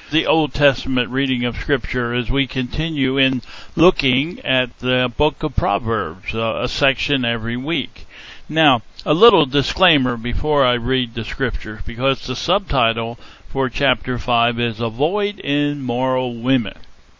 the Old Testament reading of Scripture as we continue in looking at the book of Proverbs, a section every week. Now, a little disclaimer before I read the Scripture, because the subtitle for chapter 5 is Avoid Immoral Women.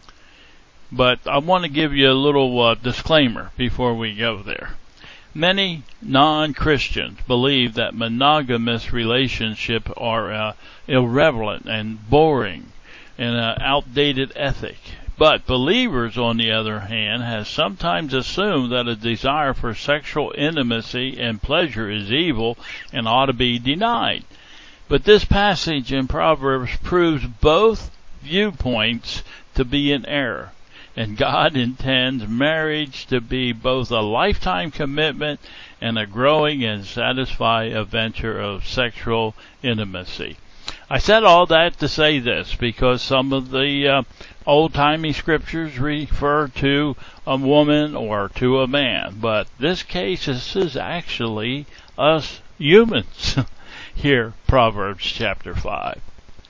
But I want to give you a little disclaimer before we go there. Many non-Christians believe that monogamous relationships are irrelevant and boring and an outdated ethic. But believers, on the other hand, have sometimes assumed that a desire for sexual intimacy and pleasure is evil and ought to be denied. But this passage in Proverbs proves both viewpoints to be in error. And God intends marriage to be both a lifetime commitment and a growing and satisfying adventure of sexual intimacy. I said all that to say this because some of the old-timey scriptures refer to a woman or to a man, but this is actually us humans. Here, Proverbs chapter 5.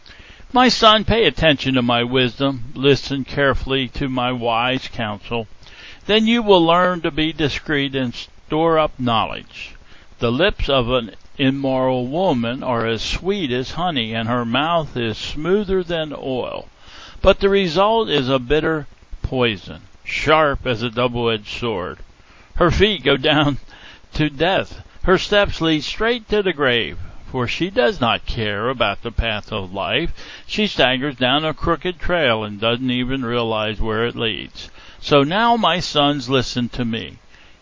My son, pay attention to my wisdom. Listen carefully to my wise counsel. Then you will learn to be discreet and store up knowledge. The lips of an immoral woman are as sweet as honey, and her mouth is smoother than oil. But the result is a bitter poison, sharp as a double-edged sword. Her feet go down to death. Her steps lead straight to the grave. For she does not care about the path of life. She staggers down a crooked trail and doesn't even realize where it leads. So now, my sons, listen to me.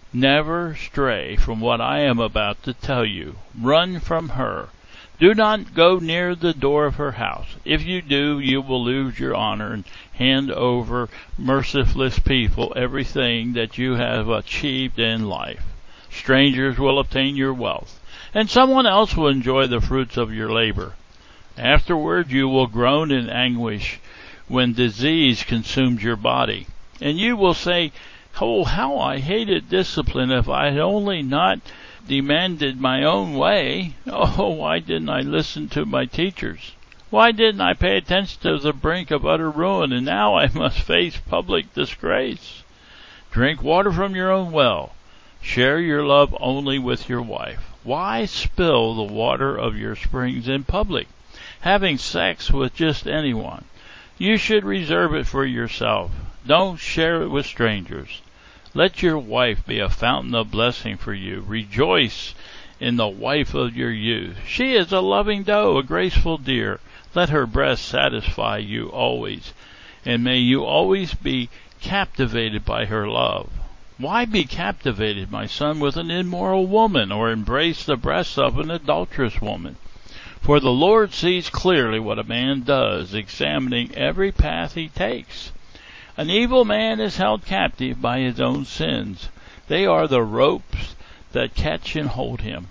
Never stray from what I am about to tell you. Run from her. Do not go near the door of her house. If you do, you will lose your honor and hand over merciless people everything that you have achieved in life. Strangers will obtain your wealth, and someone else will enjoy the fruits of your labor. Afterward you will groan in anguish when disease consumes your body, and you will say, "Oh, how I hated discipline! If I had only not demanded my own way! Oh, why didn't I listen to my teachers? Why didn't I pay attention to the brink of utter ruin, and now I must face public disgrace?" Drink water from your own well. Share your love only with your wife. Why spill the water of your springs in public, having sex with just anyone? You should reserve it for yourself. Don't share it with strangers. Let your wife be a fountain of blessing for you. Rejoice in the wife of your youth. She is a loving doe, a graceful deer. Let her breast satisfy you always, and may you always be captivated by her love. Why be captivated, my son, with an immoral woman, or embrace the breasts of an adulterous woman? For the Lord sees clearly what a man does, examining every path he takes. An evil man is held captive by his own sins. They are the ropes that catch and hold him.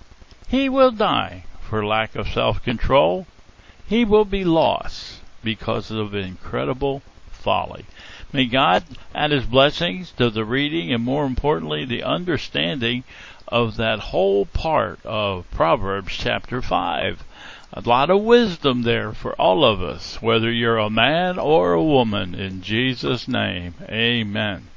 He will die for lack of self-control. He will be lost because of incredible folly. May God add His blessings to the reading and, more importantly, the understanding of that whole part of Proverbs chapter 5. A lot of wisdom there for all of us, whether you're a man or a woman. In Jesus' name, amen.